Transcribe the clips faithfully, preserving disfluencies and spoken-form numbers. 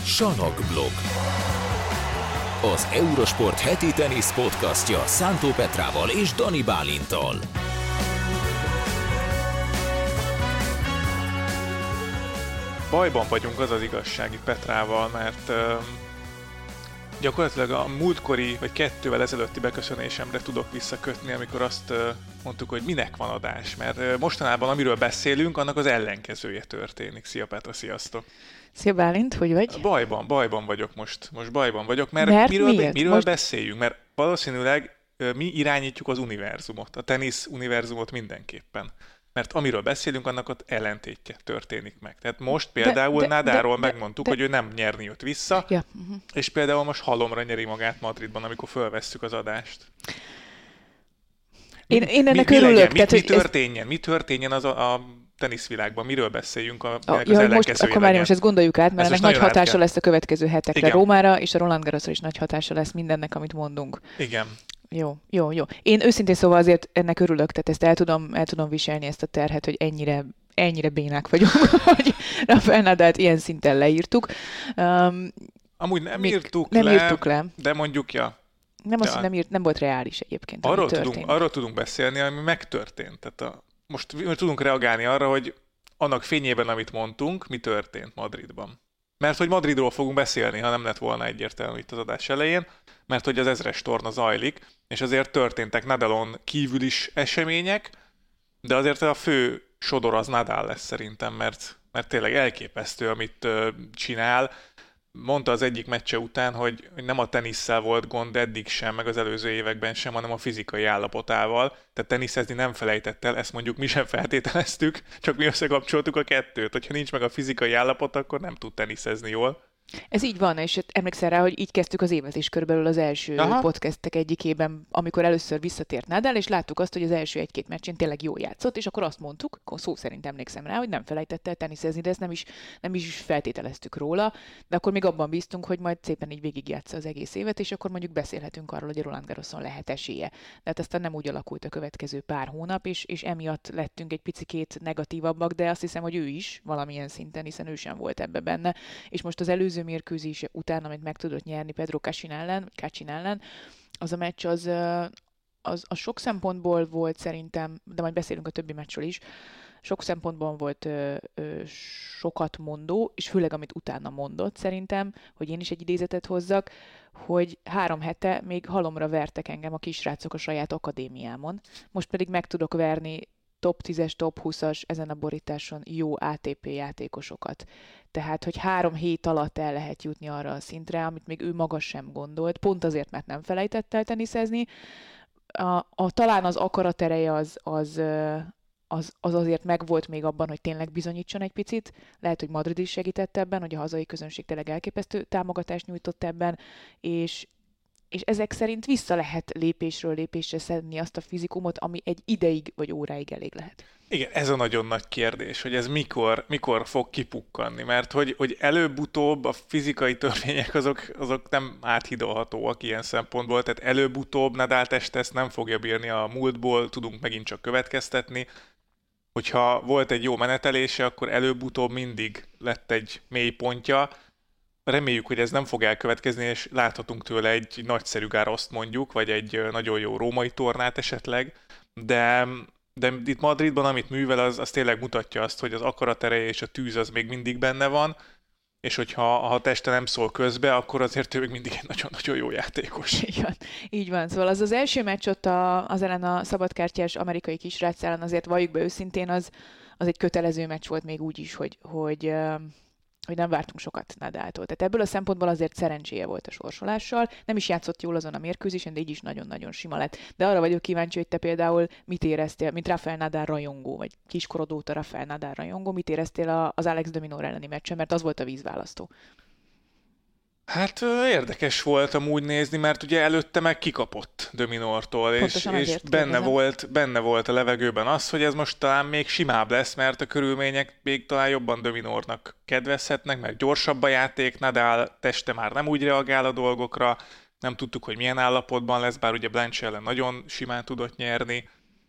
Salakblog. Az Eurosport heti tenisz podcastja Szántó Petrával és Dani Bálinttal. Bajban vagyunk, az az igazsági Petrával, mert uh, gyakorlatilag a múltkori vagy kettővel ezelőtti beköszönésemre tudok visszakötni, amikor azt uh, mondtuk, hogy minek van adás, mert uh, mostanában amiről beszélünk, annak az ellenkezője történik. Szia Petra, sziasztok! Szia Bálint, hogy vagy? Bajban, bajban vagyok most. Most bajban vagyok, mert, mert miről, miért? miről most... beszéljünk? Mert valószínűleg uh, mi irányítjuk az univerzumot, a tenisz univerzumot mindenképpen. Mert amiről beszélünk, annak ott ellentétje történik meg. Tehát most például de, de, Nadalról de, megmondtuk, de, de, hogy ő nem nyerni jött vissza, ja, uh-huh. és például most halomra nyeri magát Madridban, amikor fölvesszük az adást. Én, mi, én ennek mi, mi örülök. Legyen, tehát, mi, mi történjen? Ez... Mi történjen az a, a teniszvilágban? Miről beszéljünk? A, a, ja, hogy most, akkor már most ezt gondoljuk át, mert ez ennek nagy hatása kell. lesz a következő hetekre. Igen. Rómára és a Roland Garrosra is nagy hatása lesz mindennek, amit mondunk. Igen. Jó, jó, jó. Én őszintén szóval azért ennek örülök, tehát ezt el tudom, el tudom viselni ezt a terhet, hogy ennyire, ennyire bénák vagyunk, hogy Rafael Nadalt ilyen szinten leírtuk. Um, Amúgy nem írtuk, nem le, írtuk le, de mondjuk, ja. Nem azt, ja. hogy nem, írt, nem volt reális egyébként, arról tudunk, arról tudunk beszélni, ami megtörtént. Tehát a, most tudunk reagálni arra, hogy annak fényében, amit mondtunk, mi történt Madridban. Mert hogy Madridról fogunk beszélni, ha nem lett volna egyértelmű itt az adás elején, mert hogy az ezres torna zajlik, és azért történtek Nadalon kívül is események, de azért a fő sodor az Nadal lesz szerintem, mert, mert tényleg elképesztő, amit uh, csinál. Mondta az egyik meccse után, hogy nem a tenisszel volt gond eddig sem, meg az előző években sem, hanem a fizikai állapotával. Tehát teniszezni nem felejtett el, ezt mondjuk mi sem feltételeztük, csak mi összekapcsoltuk a kettőt. Hogyha nincs meg a fizikai állapot, akkor nem tud teniszezni jól. Ez így van, és emlékszel rá, hogy így kezdtük az évet is körülbelül az első Aha. podcastek egyikében, amikor először visszatért Nadal, és láttuk azt, hogy az első egy-két meccsén tényleg jól játszott, és akkor azt mondtuk, akkor szó szerint emlékszem rá, hogy nem felejtett el teniszezni, de ezt nem is, nem is feltételeztük róla, de akkor még abban bíztunk, hogy majd szépen így végigjátsza az egész évet, és akkor mondjuk beszélhetünk arról, hogy a Roland Garroson lehet esélye. De hát aztán nem úgy alakult a következő pár hónap, és, és emiatt lettünk egy picikét negatívabbak, de azt hiszem, hogy ő is valamilyen szinten, hiszen ő sem volt ebbe benne, és most az előző mérkőzés után, amit meg tudott nyerni Pedro Kacsin ellen, Kacsin ellen, az a meccs az, az, az sok szempontból volt szerintem, de majd beszélünk a többi meccsről is, sok szempontból volt ö, ö, sokat mondó, és főleg amit utána mondott szerintem, hogy én is egy idézetet hozzak, hogy három hete még halomra vertek engem a kisrácok a saját akadémiámon, most pedig meg tudok verni top tízes, top húszas ezen a borításon jó á té pé játékosokat. Tehát, hogy három hét alatt el lehet jutni arra a szintre, amit még ő maga sem gondolt, pont azért, mert nem felejtett el teniszezni. A, a, talán az akaratereje az, az, az, az azért megvolt még abban, hogy tényleg bizonyítson egy picit. Lehet, hogy Madrid is segített ebben, hogy a hazai közönség tényleg elképesztő támogatást nyújtott ebben, és és ezek szerint vissza lehet lépésről lépésre szedni azt a fizikumot, ami egy ideig vagy óráig elég lehet. Igen, ez a nagyon nagy kérdés, hogy ez mikor, mikor fog kipukkanni, mert hogy, hogy előbb-utóbb a fizikai törvények azok, azok nem áthidalhatóak ilyen szempontból, tehát előbb-utóbb Nadal teste ezt nem fogja bírni a múltból, tudunk megint csak következtetni. Hogyha volt egy jó menetelése, akkor előbb-utóbb mindig lett egy mély pontja. Reméljük, hogy ez nem fog elkövetkezni, és láthatunk tőle egy nagyszerű Garrost mondjuk, vagy egy nagyon jó római tornát esetleg, de, de itt Madridban, amit művel, az, az tényleg mutatja azt, hogy az akaratereje és a tűz az még mindig benne van, és hogyha ha a teste nem szól közbe, akkor azért ő még mindig egy nagyon-nagyon jó játékos. Így van, így van. Szóval az az első meccs ott a, az ellen a szabadkártyás amerikai kisrác ellen, azért valljuk be őszintén, az, az egy kötelező meccs volt még úgy is, hogy, hogy hogy nem vártunk sokat Nadaltól. Tehát ebből a szempontból azért szerencséje volt a sorsolással. Nem is játszott jól azon a mérkőzésen, de így is nagyon-nagyon sima lett. De arra vagyok kíváncsi, hogy te például mit éreztél, mint Rafael Nadal rajongó, vagy kiskorod óta Rafael Nadal rajongó, mit éreztél az Alex de Minaur elleni meccsen, mert az volt a vízválasztó. Hát érdekes volt amúgy nézni, mert ugye előtte meg kikapott de Minaurtól, és, és benne, volt, benne volt a levegőben az, hogy ez most talán még simább lesz, mert a körülmények még talán jobban de Minaurnak kedvezhetnek, mert gyorsabb a játék, Nadal teste már nem úgy reagál a dolgokra, nem tudtuk, hogy milyen állapotban lesz, bár ugye Blanche ellen nagyon simán tudott nyerni.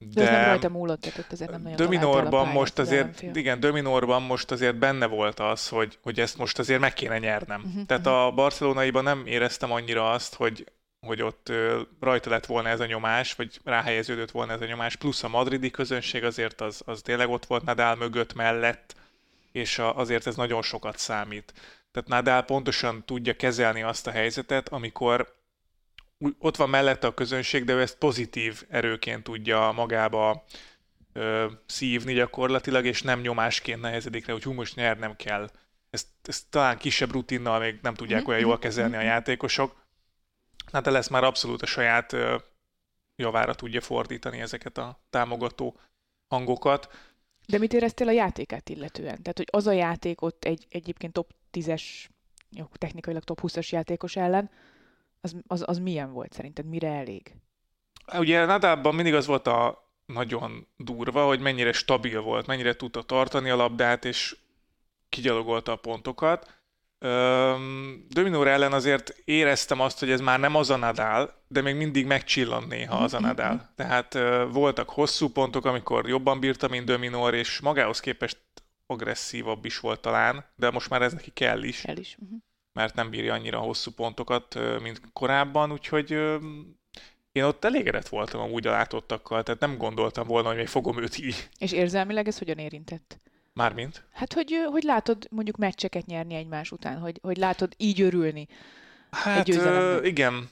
De, de ez nem rajta múlott, tehát ott azért nem nagyon de Minorban most azért, ellenfél. igen, de Minorban most azért benne volt az, hogy, hogy ezt most azért meg kéne nyernem. Uh-huh, tehát uh-huh. a barcelonaiban nem éreztem annyira azt, hogy, hogy ott ö, rajta lett volna ez a nyomás, vagy ráhelyeződött volna ez a nyomás, plusz a madridi közönség azért az, az tényleg ott volt Nadal mögött, mellett, és a, azért ez nagyon sokat számít. Tehát Nadal pontosan tudja kezelni azt a helyzetet, amikor ott van mellette a közönség, de ő ezt pozitív erőként tudja magába ö, szívni gyakorlatilag, és nem nyomásként nehezedik le, hogy hú, most nyernem kell. Ezt, ezt talán kisebb rutinnal még nem tudják olyan jól kezelni a játékosok. Hát de lesz már abszolút a saját ö, javára tudja fordítani ezeket a támogató hangokat. De mit éreztél a játékát illetően? Tehát, hogy az a játék ott egy egyébként top tízes, jó, technikailag top húszas játékos ellen, az, az, az milyen volt szerinted? Mire elég? Ugye Nadalban mindig az volt a nagyon durva, hogy mennyire stabil volt, mennyire tudta tartani a labdát, és kigyalogolta a pontokat. De Minor ellen azért éreztem azt, hogy ez már nem az a Nadal, de még mindig megcsillant néha az a Nadal. Tehát voltak hosszú pontok, amikor jobban bírta, mint de Minor, és magához képest agresszívabb is volt talán, de most már ez neki kell is. Kell is. Uh-huh. Mert nem bírja annyira hosszú pontokat, mint korábban, úgyhogy én ott elégedett voltam amúgy a látottakkal, tehát nem gondoltam volna, hogy még fogom őt így. És érzelmileg ez hogyan érintett? Mármint? Hát, hogy, hogy látod mondjuk meccseket nyerni egymás után, hogy, hogy látod így örülni hát, egy ö, igen.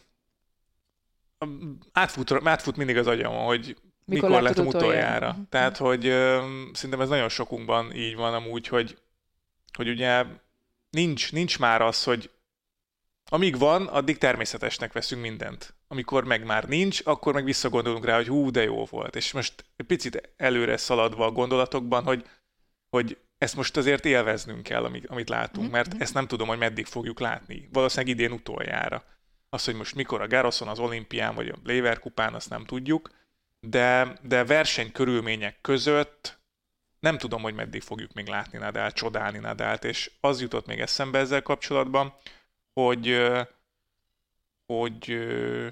Átfut, átfut mindig az agyamon, hogy mikor, mikor lettem utoljára. utoljára. Tehát, hogy ö, szerintem ez nagyon sokunkban így van amúgy, hogy, hogy ugye nincs, nincs már az, hogy amíg van, addig természetesnek veszünk mindent. Amikor meg már nincs, akkor meg visszagondolunk rá, hogy hú, de jó volt. És most egy picit előre szaladva a gondolatokban, hogy, hogy ezt most azért élveznünk kell, amit, amit látunk, mert ezt nem tudom, hogy meddig fogjuk látni. Valószínűleg idén utoljára. Az, hogy most mikor a Garroson, az olimpián, vagy a Lever kupán, azt nem tudjuk, de, de versenykörülmények között nem tudom, hogy meddig fogjuk még látni Nadalt, csodálni Nadalt, és az jutott még eszembe ezzel kapcsolatban, hogy, hogy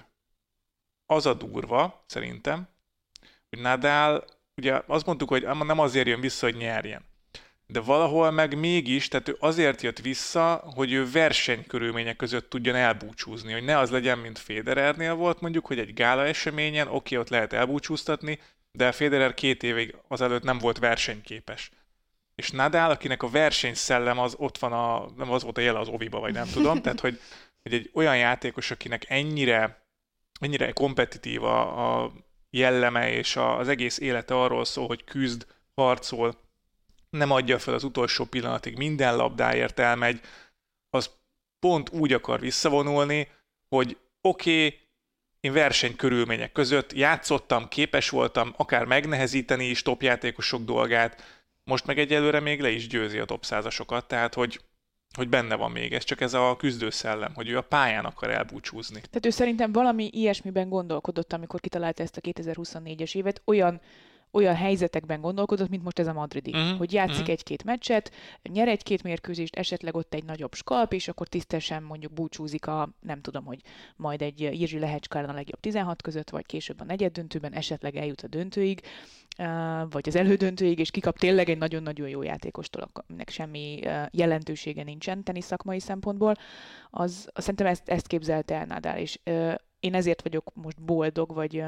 az a durva, szerintem, hogy Nadal, ugye azt mondtuk, hogy nem azért jön vissza, hogy nyerjen, de valahol meg mégis, tehát ő azért jött vissza, hogy ő versenykörülmények között tudjon elbúcsúzni, hogy ne az legyen, mint Federernél volt mondjuk, hogy egy gála eseményen, oké, ott lehet elbúcsúztatni, de Federer két évig azelőtt nem volt versenyképes. És Nadal, akinek a versenyszellem az ott van, a, nem az volt a jele az oviba, vagy nem tudom, tehát hogy, hogy egy olyan játékos, akinek ennyire, ennyire kompetitív a, a jelleme, és a, az egész élete arról szól, hogy küzd, harcol, nem adja fel az utolsó pillanatig, minden labdáért elmegy, az pont úgy akar visszavonulni, hogy oké, okay, én versenykörülmények között játszottam, képes voltam akár megnehezíteni is top játékosok dolgát, most meg egyelőre még le is győzi a top százasokat, tehát hogy, hogy benne van még ez, csak ez a küzdőszellem, hogy ő a pályán akar elbúcsúzni. Tehát ő szerintem valami ilyesmiben gondolkodott, amikor kitalálta ezt a kétezer-huszonnégyes évet, olyan olyan helyzetekben gondolkodott, mint most ez a madridi. Uh-huh. Hogy játszik uh-huh. egy-két meccset, nyer egy-két mérkőzést, esetleg ott egy nagyobb skalp, és akkor tisztesen mondjuk búcsúzik a, nem tudom, hogy majd egy Jiří Lehečka ellen a legjobb tizenhat között, vagy később a negyeddöntőben, esetleg eljut a döntőig, vagy az elődöntőig, és kikap tényleg egy nagyon-nagyon jó játékostól, aminek semmi jelentősége nincsen tenisz szakmai szempontból. Az, szerintem ezt, ezt képzelte el Nadal, és én ezért vagyok most boldog, vagy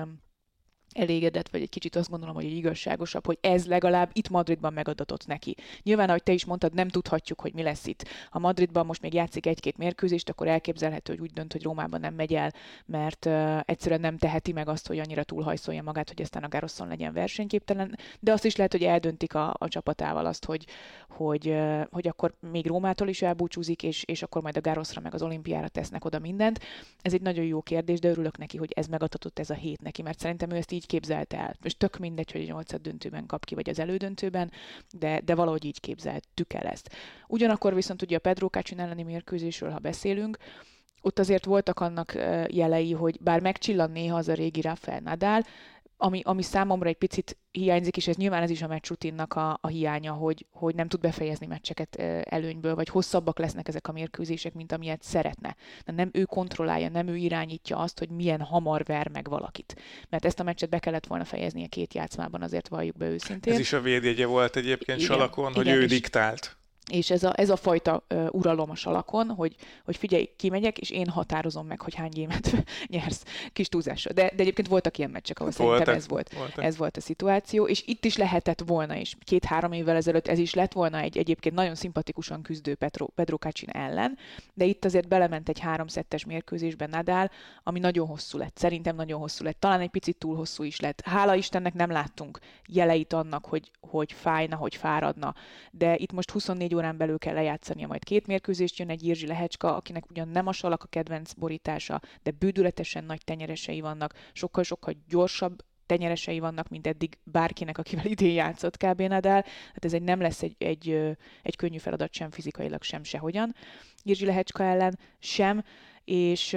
elégedett, vagy egy kicsit azt gondolom, hogy egy igazságosabb, hogy ez legalább itt Madridban megadatott neki. Nyilván, ahogy te is mondtad, nem tudhatjuk, hogy mi lesz itt. Ha Madridban most még játszik egy-két mérkőzést, akkor elképzelhető, hogy úgy dönt, hogy Rómában nem megy el, mert uh, egyszerűen nem teheti meg azt, hogy annyira túlhajszolja magát, hogy aztán a Garroson legyen versenyképtelen, de azt is lehet, hogy eldöntik a, a csapatával azt, hogy, hogy, uh, hogy akkor még Rómától is elbúcsúzik, és, és akkor majd a Garrosra meg az olimpiára tesznek oda mindent. Ez egy nagyon jó kérdés, de örülök neki, hogy ez megadatott ez a hét neki, mert szerintem ő ezt így képzelte el. És tök mindegy, hogy a nyolcad döntőben kap ki, vagy az elődöntőben, de, de valahogy így képzeltük el ezt. Ugyanakkor viszont ugye a Pedro Kacsin elleni mérkőzésről, ha beszélünk, ott azért voltak annak jelei, hogy bár megcsillan néha az a régi Rafael Nadal, ami, ami számomra egy picit hiányzik, és ez nyilván ez is a meccsrutinnak a, a hiánya, hogy, hogy nem tud befejezni meccseket előnyből, vagy hosszabbak lesznek ezek a mérkőzések, mint amilyet szeretne. De nem ő kontrollálja, nem ő irányítja azt, hogy milyen hamar ver meg valakit. Mert ezt a meccset be kellett volna fejeznie két játszmában, azért valljuk be őszintén. Ez is a védjegye volt egyébként igen, Salakon, hogy igen, ő és, diktált. És ez a, ez a fajta uh, uralom a Salakon, hogy, hogy figyelj, kimegyek, és én határozom meg, hogy hány gémet nyersz. Kis túlzásra. De, de egyébként voltak ilyen meccsek, ahol voltak, szerintem ez volt, voltak. ez volt a szituáció, és itt is lehetett volna, és két-három évvel ezelőtt ez is lett volna egy egyébként nagyon szimpatikusan küzdő Pedro, Pedro Cachin ellen, de itt azért belement egy háromszettes mérkőzésben Nadal, ami nagyon hosszú lett. Szerintem nagyon hosszú lett. Talán egy picit túl hosszú is lett. Hála Istennek nem láttunk jeleit annak, hogy, hogy fájna, hogy fáradna. De itt most huszonnégy órán belül kell lejátszania majd két mérkőzést, jön egy Jiří Lehečka, akinek ugyan nem a salak a kedvenc borítása, de bődületesen nagy tenyeresei vannak, sokkal-sokkal gyorsabb tenyeresei vannak, mint eddig bárkinek, akivel idén játszott kb. Nadal. Hát ez egy, nem lesz egy, egy, egy könnyű feladat sem fizikailag, sem sehogyan. Jiří Lehečka ellen sem, és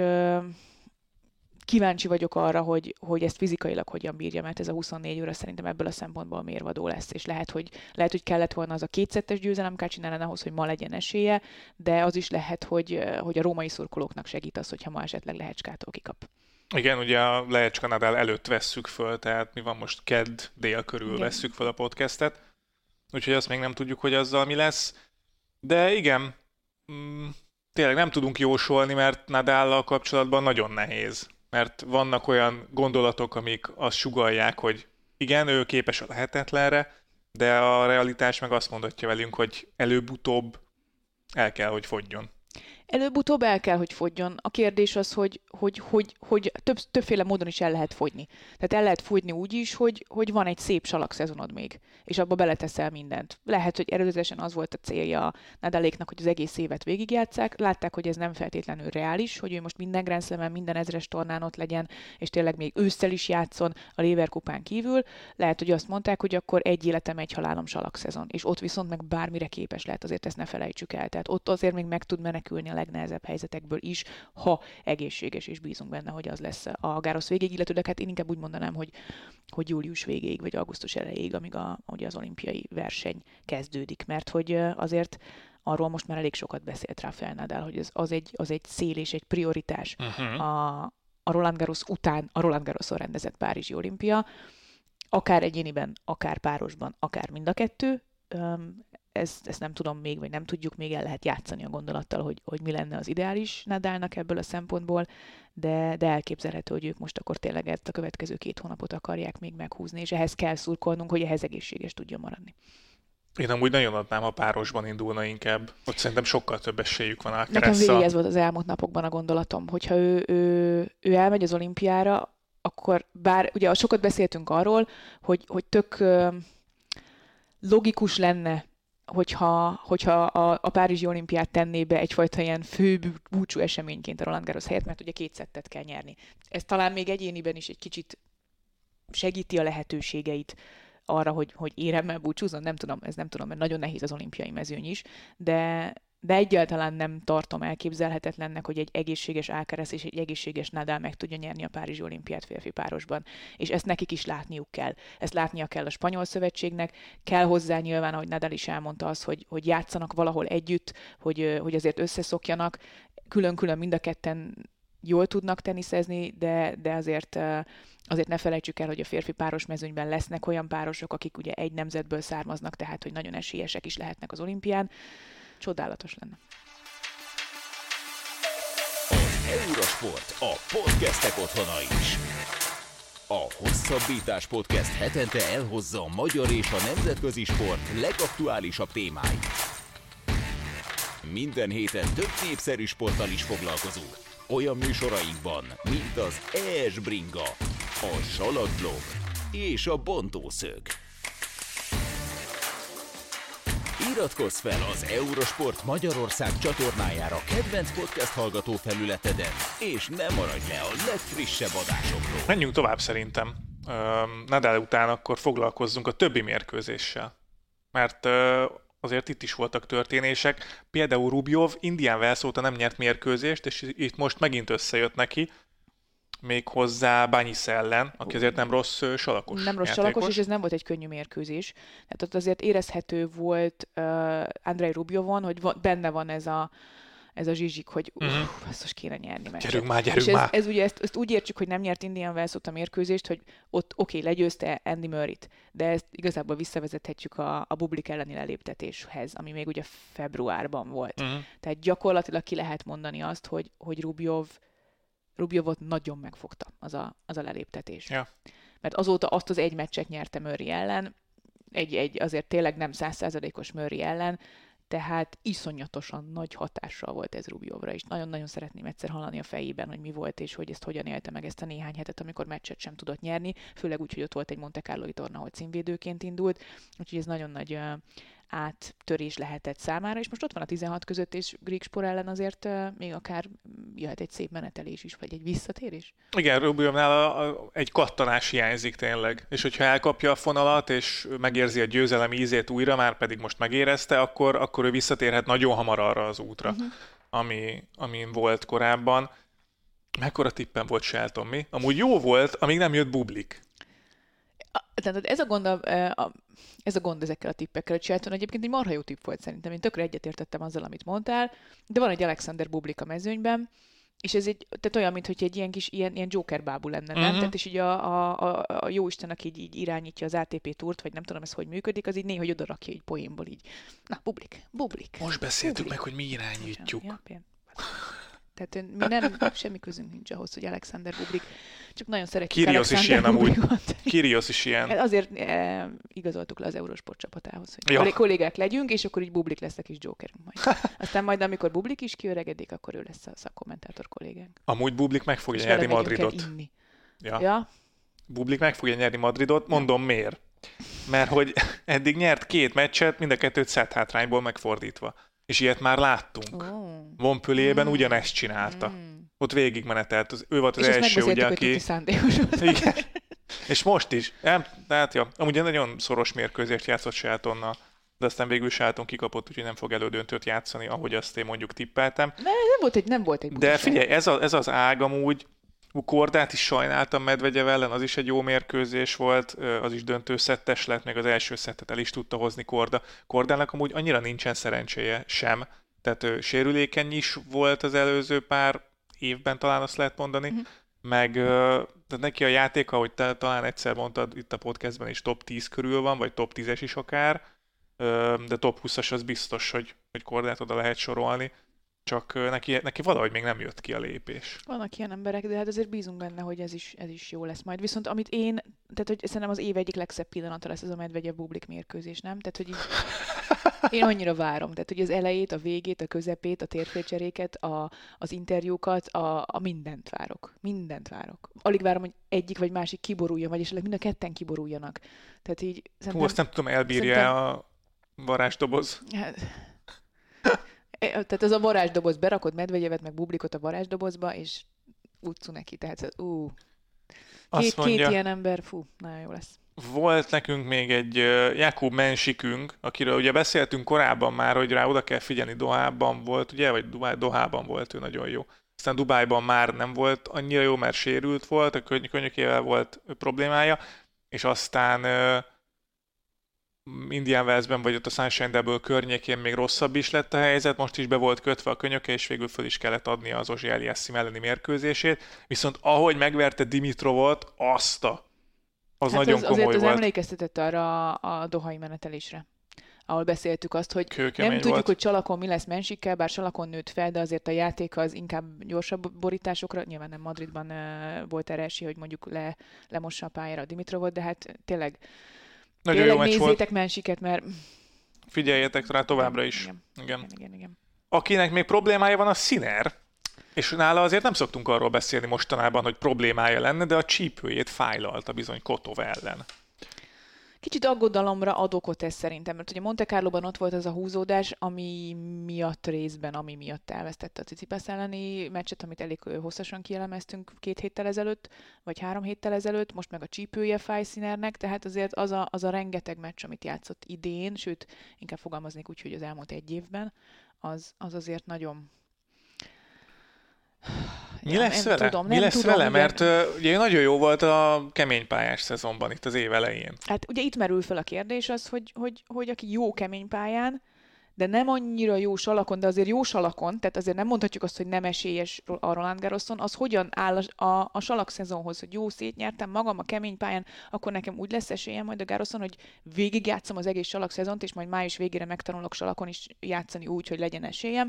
kíváncsi vagyok arra, hogy, hogy ezt fizikailag hogyan bírja, mert ez a huszonnégy óra szerintem ebből a szempontból mérvadó lesz, és lehet, hogy, lehet, hogy kellett volna az a kétszettes győzelem Cachin ellen ahhoz, hogy ma legyen esélye, de az is lehet, hogy, hogy a római szurkolóknak segít az, hogyha ma esetleg Lehečkától kikap. Igen, ugye a Lehečka Nadal előtt vesszük föl, tehát mi van most kedd dél körül igen. vesszük föl a podcastet, úgyhogy azt még nem tudjuk, hogy azzal mi lesz, de igen, mm, tényleg nem tudunk jósolni, mert Nadallal kapcsolatban nagyon nehéz. Mert vannak olyan gondolatok, amik azt sugallják, hogy igen, ő képes a lehetetlenre, de a realitás meg azt mondatja velünk, hogy előbb-utóbb el kell, hogy fogjon. Előbb-utóbb el kell, hogy fogjon. A kérdés az, hogy, hogy, hogy, hogy több, többféle módon is el lehet fogyni. Tehát el lehet fogyni úgy is, hogy, hogy van egy szép salakszezonod még, és abba beleteszel mindent. Lehet, hogy előzetesen az volt a célja Nadaléknak, hogy az egész évet végigjátsszák. Látták, hogy ez nem feltétlenül reális, hogy ő most minden Grand Slamen, minden ezres tornán ott legyen, és tényleg még ősszel is játszon a Lever kupán kívül. Lehet, hogy azt mondták, hogy akkor egy életem, egy halálom salakszezon, és ott viszont meg bármire képes lehet, azért ezt ne felejtsük el. Tehát ott azért még meg tud menekülni a legnehezebb helyzetekből is, ha egészséges, és bízunk benne, hogy az lesz a Garros végéig, illetőleg hát én inkább úgy mondanám, hogy, hogy július végéig, vagy augusztus elejéig, amíg a, ugye az olimpiai verseny kezdődik, mert hogy azért arról most már elég sokat beszélt Rafael Nadal, hogy ez, az, egy, az egy cél és egy prioritás uh-huh. a, a Roland Garros után a Roland Garroson rendezett Párizsi olimpia, akár egyéniben, akár párosban, akár mind a kettő. Ezt, ezt nem tudom még, vagy nem tudjuk, még el lehet játszani a gondolattal, hogy, hogy mi lenne az ideális Nadalnak ebből a szempontból, de, de elképzelhető, hogy ők most akkor tényleg ezt a következő két hónapot akarják még meghúzni, és ehhez kell szurkolnunk, hogy ehhez egészséges tudjon maradni. Én amúgy nagyon adnám, ha párosban indulna inkább. Ott szerintem sokkal több esélyük van a Nekem végig ez volt az elmúlt napokban a gondolatom, hogyha ő, ő, ő elmegy az olimpiára, akkor bár ugye sokat beszéltünk arról, hogy, hogy tök uh, logikus lenne, hogyha, hogyha a, a Párizsi olimpiát tenné be egyfajta ilyen fő búcsú eseményként a Roland Garros helyett, mert ugye két szettet kell nyerni. Ez talán még egyéniben is egy kicsit segíti a lehetőségeit arra, hogy, hogy éremmel búcsúzzon, nem tudom, ez nem tudom, mert nagyon nehéz az olimpiai mezőny is, de, de egyáltalán nem tartom elképzelhetetlennek, hogy egy egészséges Alcaraz és egy egészséges Nadal meg tudja nyerni a Párizsi olimpiát férfi párosban. És ezt nekik is látniuk kell. Ezt látnia kell a spanyol szövetségnek, kell hozzá nyilván, ahogy Nadal is elmondta az, hogy, hogy játszanak valahol együtt, hogy, hogy azért összeszokjanak, külön-külön mind a ketten jól tudnak teniszezni, de, de azért, azért ne felejtsük el, hogy a férfi páros mezőnyben lesznek olyan párosok, akik ugye egy nemzetből származnak, tehát hogy nagyon esélyesek is lehetnek az olimpián. Csodálatos lenne. Az Eurosport a podcastek otthona is. A Hosszabbítás Podcast hetente elhozza a magyar és a nemzetközi sport legaktuálisabb témáit. Minden héten több népszerű sporttal is foglalkozunk. Olyan műsorainkban, mint az é es Bringa, a Salakblog és a Bontószög. Iratkozz fel az Eurosport Magyarország csatornájára kedvenc podcast hallgató felületeden, és ne maradj le a legfrissebb adásokról. Menjünk tovább szerintem. Uh, Nadal után akkor foglalkozzunk a többi mérkőzéssel. Mert uh, azért itt is voltak történések. Például Rubjov Indian Wells óta nem nyert mérkőzést, és itt most megint összejött neki. még hozzá Banyis ellen, aki azért nem rossz salakos Nem rossz játékos. salakos, és ez nem volt egy könnyű mérkőzés. Tehát ott azért érezhető volt uh, Andrei Rubjovon, hogy van, benne van ez a ez a zsizsik, hogy uff, uh-huh. ezt most kéne nyerni meccset. Gyerünk már, gyerünk és ez, már. ez ugye ezt, ezt úgy értsük, hogy nem nyert Indian Wells-ot a mérkőzést, hogy ott oké, okay, legyőzte Andy Murray-t, de ezt igazából visszavezethetjük a, a Bublik elleni leléptetéshez, ami még ugye februárban volt. Uh-huh. Tehát gyakorlatilag ki lehet mondani azt, hogy, hogy Rubjov, Rubjovot nagyon megfogta az a, az a leléptetés. Ja. Mert azóta azt az egy meccset nyerte Murray ellen, egy, egy azért tényleg nem száz százalékos Murray ellen, tehát iszonyatosan nagy hatással volt ez Rubjovra, és nagyon-nagyon szeretném egyszer hallani a fejében, hogy mi volt, és hogy ezt hogyan élte meg ezt a néhány hetet, amikor meccset sem tudott nyerni, főleg úgy, hogy ott volt egy Monte Carloi torna, ahol címvédőként indult, úgyhogy ez nagyon nagy uh, áttörés lehetett számára, és most ott van a tizenhat között, és Griekspoor ellen azért uh, még akár jöhet egy szép menetelés is, vagy egy visszatérés. Igen, Rubjovnál a, a, egy kattanás hiányzik tényleg, és hogyha elkapja a fonalat, és megérzi a győzelem ízét újra, már pedig most megérezte, akkor, akkor ő visszatérhet nagyon hamar arra az útra, uh-huh. ami, amin volt korábban. Mekkora tippen volt Shelton, mi? Amúgy jó volt, amíg nem jött Bublik. A, tehát ez a gond, a, a, ez a gond ezekkel a tippekkel, hogy Shelton egyébként egy marha jó tipp volt szerintem. Én tökre egyetértettem azzal, amit mondtál, de van egy Alexander Bublik a mezőnyben, és ez egy, tehát olyan, mintha egy ilyen kis ilyen, ilyen Joker bábú lenne, nem? Uh-huh. Tehát és így a, a, a, a jóisten, aki így, így irányítja az á té pé túrt, vagy nem tudom, ez hogy működik, az így néha oda rakja így poénból így. Na, Bublik, Bublik. Most beszéltük Bublik. meg, hogy mi irányítjuk. Ja, ja, tehát mi nem, semmi közünk nincs ahhoz, hogy Alexander Bublik. Csak nagyon szeretjük Kyrgios Alexander is ilyen Bublikot. amúgy. Kyrgios is ilyen. Azért e, igazoltuk le az Eurosport csapatához, hogy ja. kollégák legyünk, és akkor így Bublik lesz a kis jokerünk majd. Aztán majd, amikor Bublik is kiöregedik, akkor ő lesz a szakkommentátor kollégánk. Amúgy Bublik meg fogja nyerni Madridot. Ja. ja. Bublik meg fogja nyerni Madridot, mondom ja. miért. Mert hogy eddig nyert két meccset, mind a kettőt szett hátrányból megfordítva. És ilyet már láttunk. Oh. Montpellierben mm. ugyanezt csinálta. Mm. Ott végigmenetelt. Az, ő volt az és első, ugye, aki... És Igen. És most is. Nem, tehát, ja, amúgy nagyon szoros mérkőzést játszott Sheltonnal, de aztán végül Shelton kikapott, úgyhogy nem fog elődöntőt játszani, ahogy azt én mondjuk tippeltem. Ne, nem volt egy, nem volt egy De figyelj, ez, a, ez az ág amúgy, Kordát is sajnáltam Medvegyev ellen, az is egy jó mérkőzés volt, az is döntőszettes lett, még az első szettet el is tudta hozni Korda. Kordának amúgy annyira nincsen szerencséje sem, tehát ő sérülékeny is volt az előző pár évben, talán azt lehet mondani, uh-huh. meg de neki a játéka, ahogy te talán egyszer mondtad itt a podcastben is, top tíz körül van, vagy top tízes is akár, de top húszas az biztos, hogy, hogy Kordát oda lehet sorolni. Csak neki, neki valahogy még nem jött ki a lépés. Vannak ilyen emberek, de hát azért bízunk benne, hogy ez is, ez is jó lesz majd. Viszont amit én, tehát hogy szerintem az év egyik legszebb pillanata lesz ez a Medvegyev Bublik mérkőzés, nem? Tehát, hogy így, én annyira várom. Tehát, hogy az elejét, a végét, a közepét, a térfélcseréket, a, az interjúkat, a, a mindent várok. Mindent várok. Alig várom, hogy egyik vagy másik kiboruljon, vagy esetleg mind a ketten kiboruljanak. Tehát így szerintem... Hú, azt nem tudom, elbírja szerintem... a varázsdoboz. Hát... Tehát az a varázsdoboz, berakod Medvegyevet meg Bublikot a varázsdobozba, és utcu neki. Tehát ú, két, mondja, két ilyen ember, fú, nagyon jó lesz. Volt nekünk még egy uh, Jakub Mensikünk, akiről ugye beszéltünk korábban már, hogy rá oda kell figyelni, Dohában volt, ugye, vagy Dubá, Dohában volt ő nagyon jó. Aztán Dubájban már nem volt annyira jó, mert sérült volt, a könny- könyökével volt problémája, és aztán uh, Indian Wellsben, vagy ott a Sunshine Double környékén még rosszabb is lett a helyzet, most is be volt kötve a könyöke, és végül föl is kellett adnia az Ozsi Eliassim elleni mérkőzését. Viszont ahogy megverte Dimitrovot, azt a, az hát nagyon az, komoly azért volt. Az emlékeztetett arra a dohai menetelésre, ahol beszéltük azt, hogy Kőkemény nem tudjuk, volt. hogy Csalakon mi lesz Mensikkel, bár Csalakon nőtt fel, de azért a játék az inkább gyorsabb borításokra, nyilván nem Madridban uh, volt erre esély, hogy mondjuk le, lemossa a pályára a Dimitrovot, de hát tényleg nagyon Tényleg jó meccs nézzétek volt. Mensiket, mert... Figyeljetek rá továbbra is. Igen. Igen. Igen, igen, igen. Akinek még problémája van, a Sinner, és nála azért nem szoktunk arról beszélni mostanában, hogy problémája lenne, de a csípőjét fájlalta bizony Kotov ellen. Kicsit aggodalomra ad okot ez szerintem, mert ugye Monte Carloban ott volt az a húzódás, ami miatt részben, ami miatt elvesztette a Tsitsipas elleni meccset, amit elég hosszasan kielemeztünk két héttel ezelőtt, vagy három héttel ezelőtt, most meg a csípője fáj Sinnernek, tehát azért az a, az a rengeteg meccs, amit játszott idén, sőt, inkább fogalmaznék úgy, hogy az elmúlt egy évben, az, az azért nagyon... Mi lesz vele? Tudom, Mi lesz tudom, vele? Mert uh, ugye nagyon jó volt a keménypályás szezonban itt az év elején. Hát ugye itt merül fel a kérdés az, hogy, hogy, hogy aki jó keménypályán, de nem annyira jó salakon, de azért jó salakon, tehát azért nem mondhatjuk azt, hogy nem esélyes a Roland Garroson, az hogyan áll a, a, a salak szezonhoz, hogy jó, szétnyertem magam a kemény pályán, akkor nekem úgy lesz esélyem majd a Garroson, hogy végigjátszom az egész salak szezont, és majd május végére megtanulok salakon is játszani úgy, hogy legyen esélyem.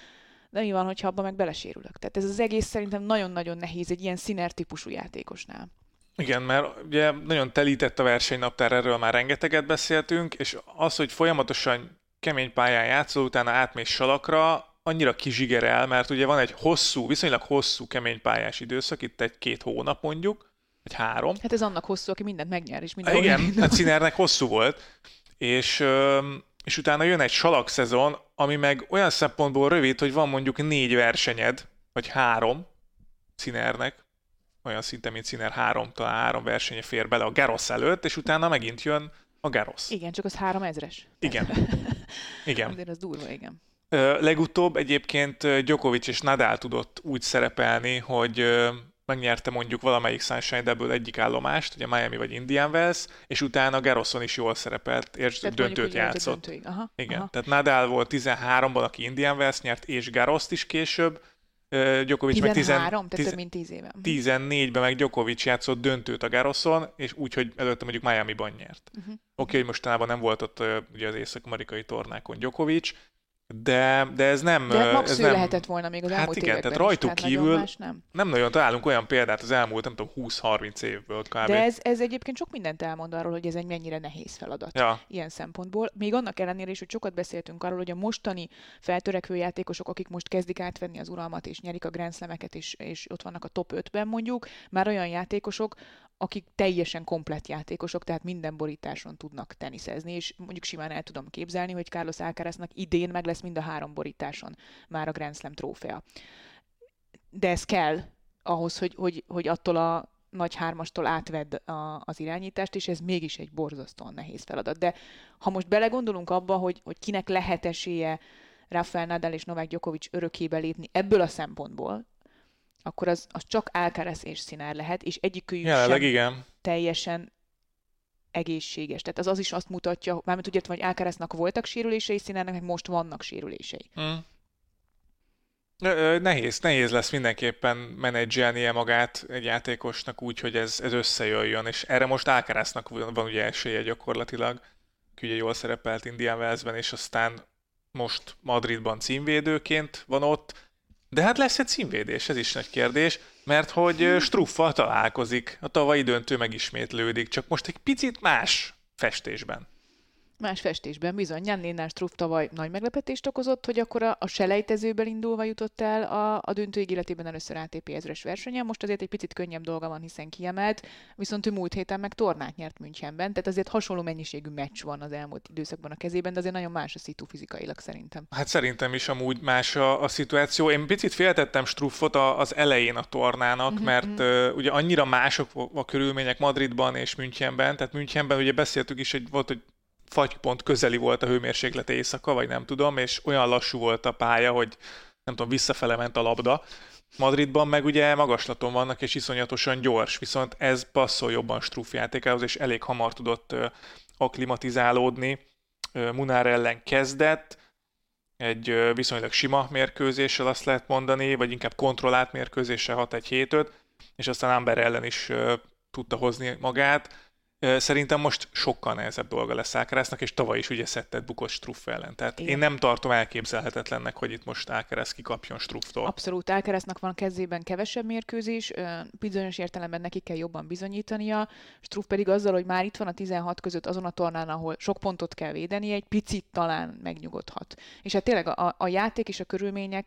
De mi van, hogyha abban meg belesérülök? Tehát ez az egész szerintem nagyon-nagyon nehéz egy ilyen színer típusú játékosnál. Igen, mert ugye nagyon telített a versenynaptár, erről már rengeteget beszéltünk, és az, hogy folyamatosan kemény pályán játszol, utána átmész salakra, annyira kizsigerel, mert ugye van egy hosszú, viszonylag hosszú kemény pályás időszak, itt egy-két hónap mondjuk, vagy három. Hát ez annak hosszú, aki mindent megnyer, és minden. Igen, hát Sinnernek hosszú volt, és, és utána jön egy salak szezon, ami meg olyan szempontból rövid, hogy van mondjuk négy versenyed, vagy három Sinnernek, olyan szinte, mint Sinner, három, talán három versenye fér bele a Garros előtt, és utána megint jön a Garros. Igen, csak az három ezres. Igen. Igen. Azért az durva, igen. Ö, legutóbb egyébként Djokovic és Nadal tudott úgy szerepelni, hogy ö, megnyerte mondjuk valamelyik Sunshine Double egyik állomást, ugye Miami vagy Indian Wells, és utána Garroson is jól szerepelt, és tehát döntőt játszott. Aha, igen. Aha. Tehát Nadal volt tizenháromban, aki Indian Wells nyert, és Garrost is később. Djokovic tizenhárom, meg tizen, tehát tizen, több mint tíz éve. tizennégyben meg Djokovic játszott döntőt a Garroson, és úgy, hogy előtte mondjuk Miami-ban nyert. Uh-huh. Oké, okay, hogy mostanában nem volt ott ugye az észak-amerikai tornákon Djokovic, de, de ez nem... De max ez ő nem, lehetett volna még az hát elmúlt igen, években tehát rajtuk is, kívül tehát nem. nem nagyon találunk olyan példát az elmúlt, nem tudom, húsz-harminc évből kb. De ez, ez egyébként sok mindent elmond arról, hogy ez egy mennyire nehéz feladat ja. ilyen szempontból. Még annak ellenére is, hogy sokat beszéltünk arról, hogy a mostani feltörekvő játékosok, akik most kezdik átvenni az uralmat és nyerik a Grand Slameket, és, és ott vannak a top ötben mondjuk, már olyan játékosok, akik teljesen komplett játékosok, tehát minden borításon tudnak teniszezni, és mondjuk simán el tudom képzelni, hogy Carlos Alcaraznak idén meg lesz mind a három borításon már a Grand Slam trófea. De ez kell ahhoz, hogy, hogy, hogy attól a nagy hármastól átvedd a, az irányítást, és ez mégis egy borzasztóan nehéz feladat. De ha most belegondolunk abba, hogy, hogy kinek lehet esélye Rafael Nadal és Novák Djokovic örökébe lépni ebből a szempontból, akkor az, az csak Alcaraz és Sinner lehet, és egyikőjük sem igen. teljesen egészséges. Tehát az, az is azt mutatja, mármint úgy értem, hogy Alcaraznak voltak sérülései, Sinnernek meg most vannak sérülései. Hmm. Nehéz, nehéz lesz mindenképpen menedzselnie magát egy játékosnak úgy, hogy ez, ez összejöjjön, és erre most Alcaraznak van ugye esélye gyakorlatilag, aki ugye jól szerepelt Indian Wellsben, és aztán most Madridban címvédőként van ott, de hát lesz egy címvédés, ez is nagy kérdés, mert hogy Strufffal találkozik, a tavalyi döntő megismétlődik, csak most egy picit más festésben. Más festésben bizony. Jan Lennart Struff tavaly nagy meglepetést okozott, hogy akkor a, a selejtezőből indulva jutott el a, a döntőig életében először á té pé ezres versenyen. Most azért egy picit könnyebb dolga van, hiszen kiemelt, viszont ő múlt héten meg tornát nyert Münchenben, tehát azért hasonló mennyiségű meccs van az elmúlt időszakban a kezében, de azért nagyon más a szitu fizikailag szerintem. Hát szerintem is amúgy más a, a szituáció. Én picit féltettem Struffot a, az elején a tornának, uh-huh, mert uh-huh. Uh, ugye annyira mások a körülmények Madridban és Münchenben, tehát Münchenben ugye beszéltük is, hogy volt, hogy fagypont közeli volt a hőmérséklete éjszaka, vagy nem tudom, és olyan lassú volt a pálya, hogy nem tudom, visszafele ment a labda. Madridban meg ugye magaslaton vannak, és iszonyatosan gyors, viszont ez passzol jobban Struff játékához, és elég hamar tudott uh, akklimatizálódni. Uh, Munar ellen kezdett, egy uh, viszonylag sima mérkőzéssel azt lehet mondani, vagy inkább kontrollált mérkőzéssel hat egy hét öt, és aztán Amber ellen is uh, tudta hozni magát. Szerintem most sokkal nehezebb dolga lesz Alcaraznak, és tavaly is ugye szettet bukott Struff ellen. Tehát igen. Én nem tartom elképzelhetetlennek, hogy itt most Alcaraz kikapjon Strufftól. Abszolút, Alcaraznak van kezében kevesebb mérkőzés, bizonyos értelemben neki kell jobban bizonyítania, Struff pedig azzal, hogy már itt van a tizenhat között azon a tornán, ahol sok pontot kell védeni, egy picit talán megnyugodhat. És hát tényleg a, a játék és a körülmények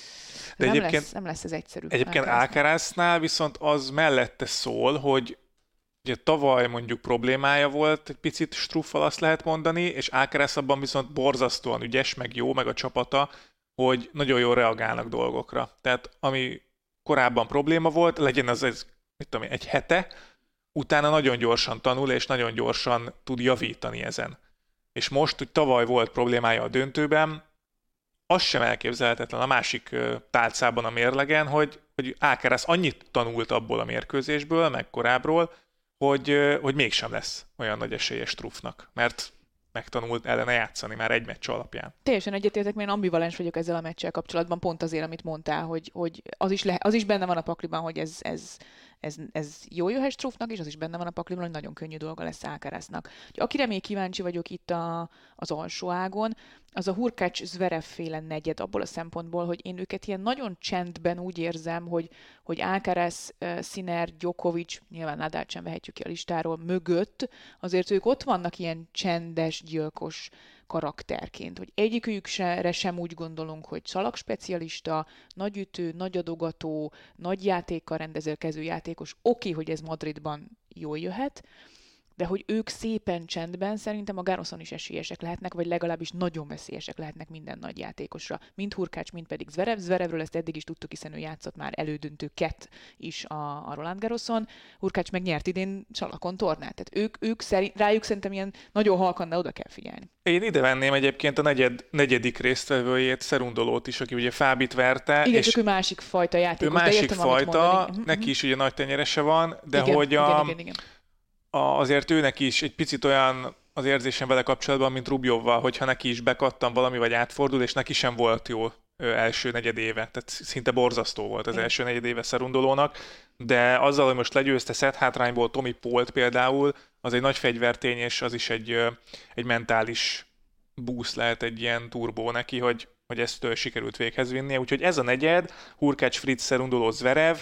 de nem, lesz, nem lesz ez egyszerű. Egyébként Alcaraznál viszont az mellette szól, hogy ugye tavaly mondjuk problémája volt egy picit Struffal, azt lehet mondani, és Alcaraz abban viszont borzasztóan ügyes, meg jó, meg a csapata, hogy nagyon jól reagálnak dolgokra. Tehát ami korábban probléma volt, legyen az egy, mit tudom, egy hete, utána nagyon gyorsan tanul, és nagyon gyorsan tud javítani ezen. És most, hogy tavaly volt problémája a döntőben, az sem elképzelhetetlen a másik tálcában a mérlegen, hogy hogy Alcaraz annyit tanult abból a mérkőzésből, meg korábbról, hogy, hogy mégsem lesz olyan nagy esélye Struffnak, mert megtanult ellene játszani már egy meccs alapján. Teljesen egyetértek, mert én ambivalens vagyok ezzel a meccsel kapcsolatban, pont azért, amit mondtál, hogy, hogy az, is le, az is benne van a pakliban, hogy ez, ez, ez, ez jó jöhet Struffnak, és az is benne van a pakliban, hogy nagyon könnyű dolga lesz Alcaraznak. Akire még kíváncsi vagyok itt a, az alsó ágon, az a Hurkacz-Zverev féle negyed abból a szempontból, hogy én őket ilyen nagyon csendben úgy érzem, hogy, hogy Alcaraz, Sinner, Djokovic, nyilván Nadált sem vehetjük ki a listáról, mögött, azért ők ott vannak ilyen csendes, gyilkos karakterként, hogy egyikükre sem úgy gondolunk, hogy szalagspecialista, nagy ütő, nagy adogató, nagy játékkal rendelkező játékos, oké, hogy ez Madridban jól jöhet, de hogy ők szépen csendben szerintem a Garroson is esélyesek lehetnek, vagy legalábbis nagyon veszélyesek lehetnek minden nagy játékosra. Mind Hurkacz, mind pedig Zverev. Zverevről ezt eddig is tudtuk, hiszen ő játszott már elődöntőket is a, a Roland Garroson. Hurkacz meg nyert idén salakon tornát. Tehát ők, ők szerint, rájuk szerintem ilyen nagyon halkan, de oda kell figyelni. Én ide venném egyébként a negyed, negyedik résztvevőjét, Szerundolót is, aki ugye Fábit verte. Igen, és csak ő másik fajta játékos. Ő másik értem, fajta, neki is ugye nagy tenyerese van, de igen, hogy a... igen, igen, igen. azért őnek is egy picit olyan az érzésem vele kapcsolatban, mint Rubjovval, hogyha neki is bekattan valami, vagy átfordul, és neki sem volt jó első negyed éve. Tehát szinte borzasztó volt az Igen. első negyed éve Szerundolónak, de azzal, hogy most legyőzte szett hátrányból Tommy Pault például, az egy nagy fegyvertény, és az is egy, egy mentális boost lehet, egy ilyen turbó neki, hogy, hogy ezt sikerült véghez vinnie. Úgyhogy ez a negyed, Hurkacz, Fritz, Szerundoló, Zverev,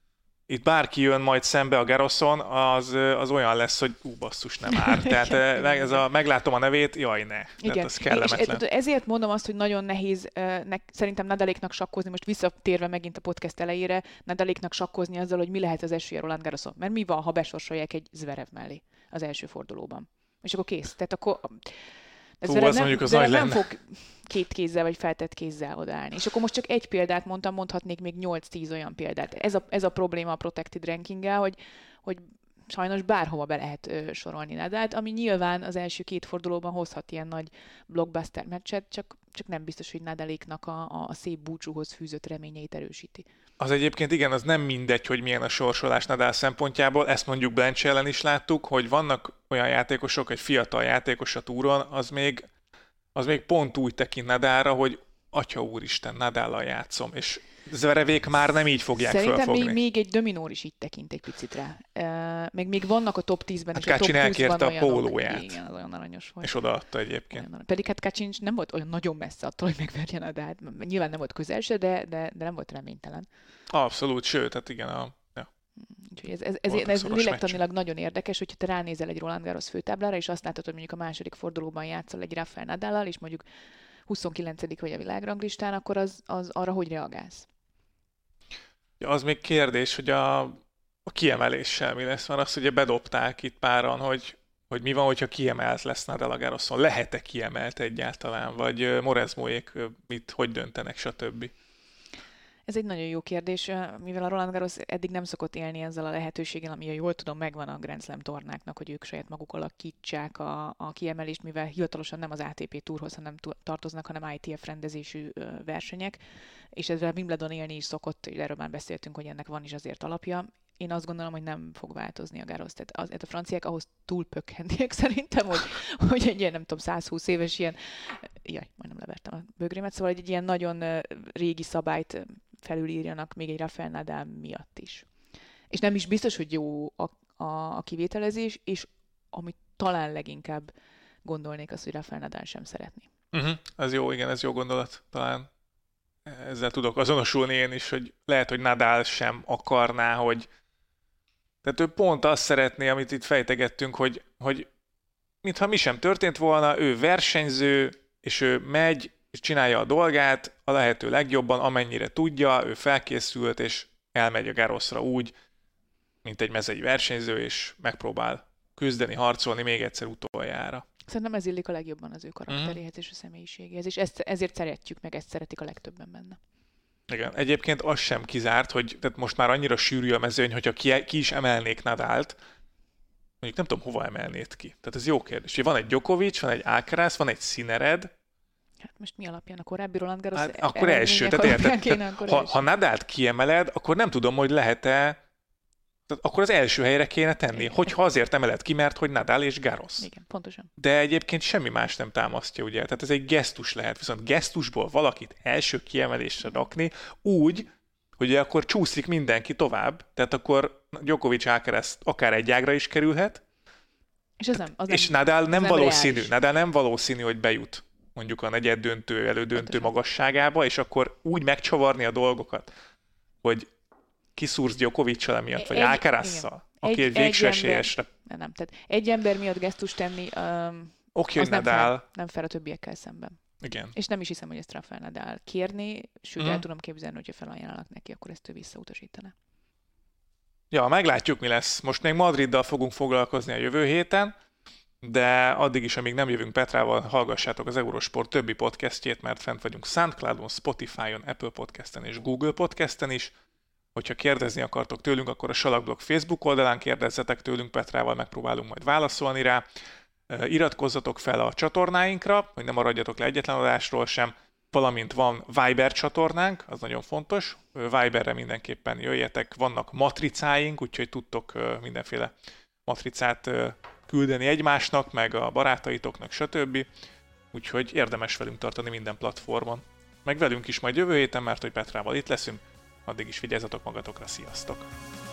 itt bárki jön majd szembe a Garroson, az, az olyan lesz, hogy ú, basszus, nem áll. Tehát meg, ez a, meglátom a nevét, jaj ne. Igen. Tehát az kellemetlen. És ezért mondom azt, hogy nagyon nehéz nek, szerintem Nadaléknak sakkozni, most visszatérve megint a podcast elejére, Nadaléknak sakkozni azzal, hogy mi lehet az esélye Roland Garroson. Mert mi van, ha besorsolják egy Zverev mellé az első fordulóban. És akkor kész. Tehát akkor... Hú, Zverev nem, mondjuk az nagy nem fog két kézzel vagy feltett kézzel odaállni. És akkor most csak egy példát mondtam, mondhatnék még nyolc-tíz olyan példát. Ez a, ez a probléma a protected rankinggel, hogy, hogy sajnos bárhova be lehet ö, sorolni Nadált, ami nyilván az első két fordulóban hozhat ilyen nagy blockbuster meccset, csak, csak nem biztos, hogy Nadaléknak a, a szép búcsúhoz fűzött reményeit erősíti. Az egyébként igen, az nem mindegy, hogy milyen a sorsolás Nadal szempontjából. Ezt mondjuk Blanche ellen is láttuk, hogy vannak olyan játékosok, egy fiatal játékos a túron, az még, az még pont úgy tekint Nadalra, hogy atya úristen, Nadállal játszom, és Zverevék már nem így fogják Szerintem fölfogni. Szerintem még, még egy dominór is így tekint egy picit rá. Uh, még, még vannak a top tízben, hát és a top húszban elkérte a olyanok. pólóját. Igen, az olyan aranyos volt. És odaadta egyébként. Olyan, pedig hát Kacsin nem volt olyan nagyon messze attól, hogy megverjen a Nadált. Nyilván nem volt közel se, de, de, de nem volt reménytelen. Abszolút, sőt, hát igen, a... Ja. Úgyhogy ez, ez, ez, ez lélektanilag nagyon érdekes, hogyha te ránézel egy Roland Garros főtáblára, és azt látod, hogy mondjuk a második fordulóban játszol egy Rafael Nadállal, és mondjuk huszonkilencedik vagy a világranglistán, akkor az, az arra hogy reagálsz? Ja, az még kérdés, hogy a, a kiemeléssel mi lesz. Van az, ugye bedobták itt páran, hogy, hogy mi van, hogyha kiemelt lesz Nadal a Garroson. Lehet-e kiemelt egyáltalán? Vagy Morezmóék mit, hogy döntenek, stb. Ez egy nagyon jó kérdés, mivel a Roland Garros eddig nem szokott élni ezzel a lehetőséggel, ami, jól tudom, megvan a Grand Slam tornáknak, hogy ők saját maguk alakítsák a, a kiemelést, mivel hivatalosan nem az á té pé Tourhoz hanem tartoznak, hanem i té ef rendezésű versenyek, és ezzel Wimbledon élni is szokott, erről már beszéltünk, hogy ennek van is azért alapja. Én azt gondolom, hogy nem fog változni a Garros. Tehát az, a franciák ahhoz túl pökkendiek szerintem, hogy, hogy egy ilyen, nem tudom, százhúsz éves ilyen, jaj, majdnem levertem a bögrémet, szóval egy ilyen nagyon régi szabályt felülírjanak még egy Rafael Nadal miatt is. És nem is biztos, hogy jó a, a, a kivételezés, és amit talán leginkább gondolnék az, hogy Rafael Nadal sem szeretni. Uh-huh. Ez jó, igen, ez jó gondolat. Talán ezzel tudok azonosulni én is, hogy lehet, hogy Nadal sem akarná, hogy tehát ő pont azt szeretné, amit itt fejtegettünk, hogy, hogy mintha mi sem történt volna, ő versenyző, és ő megy, és csinálja a dolgát a lehető legjobban, amennyire tudja, ő felkészült, és elmegy a Garrosra úgy, mint egy mezei versenyző, és megpróbál küzdeni, harcolni még egyszer utoljára. Szerintem ez illik a legjobban az ő karakteréhez mm. és a személyiségéhez, és ezt, ezért szeretjük meg, ezt szeretik a legtöbben benne. Igen, egyébként az sem kizárt, hogy tehát most már annyira sűrű a mezőny, hogyha ki, ki is emelnék Nadalt, mondjuk nem tudom, hova emelnéd ki. Tehát ez jó kérdés. Van egy Djokovic, van egy Alcaraz, van egy Sinnered, Hát most mi alapján? A korábbi Roland Garros hát, akkor első. Tehát érted, kéne, akkor ha, első. ha Nadált kiemeled, akkor nem tudom, hogy lehet-e, tehát akkor az első helyre kéne tenni, igen. Hogyha azért emeled ki, mert hogy Nadal és Garros. Igen, pontosan. De egyébként semmi más nem támasztja, ugye? Tehát ez egy gesztus lehet, viszont gesztusból valakit első kiemelésre rakni úgy, hogy akkor csúszik mindenki tovább, tehát akkor Djokovic Alcaraz akár egy ágra is kerülhet, és, az nem, az és nem, Nadal nem nem valószínű, reális. Nadal nem valószínű, hogy bejut mondjuk a negyed döntő, elődöntő magasságába, és akkor úgy megcsavarni a dolgokat, hogy kiszúrsz Djokoviccal emiatt, vagy Alcarazzal, aki egy, egy végső esélyesre. Nem, nem, tehát egy ember miatt gesztus tenni, um, Oké, az hogy nem Nadal... fel, nem fel a többiekkel szemben. Igen. És nem is hiszem, hogy ezt Rafael Nadal kérni, sőt mm. el tudom képzelni, hogyha felajánlanak neki, akkor ezt ő visszautasítaná. Ja, meglátjuk, mi lesz. Most még Madriddal fogunk foglalkozni a jövő héten, de addig is, amíg nem jövünk Petrával, hallgassátok az Eurosport többi podcastjét, mert fent vagyunk SoundCloudon, Spotify-on, Apple Podcasten és Google Podcasten is. Hogyha kérdezni akartok tőlünk, akkor a Salakblog Facebook oldalán kérdezzetek tőlünk, Petrával megpróbálunk majd válaszolni rá. Iratkozzatok fel a csatornáinkra, hogy ne maradjatok le egyetlen adásról sem, valamint van Viber csatornánk, az nagyon fontos. Viberre mindenképpen jöjjetek, vannak matricáink, úgyhogy tudtok mindenféle matricát küldeni egymásnak, meg a barátaitoknak, stb. Úgyhogy érdemes velünk tartani minden platformon. Meg velünk is majd jövő héten, mert hogy Petrával itt leszünk. Addig is vigyázzatok magatokra, sziasztok!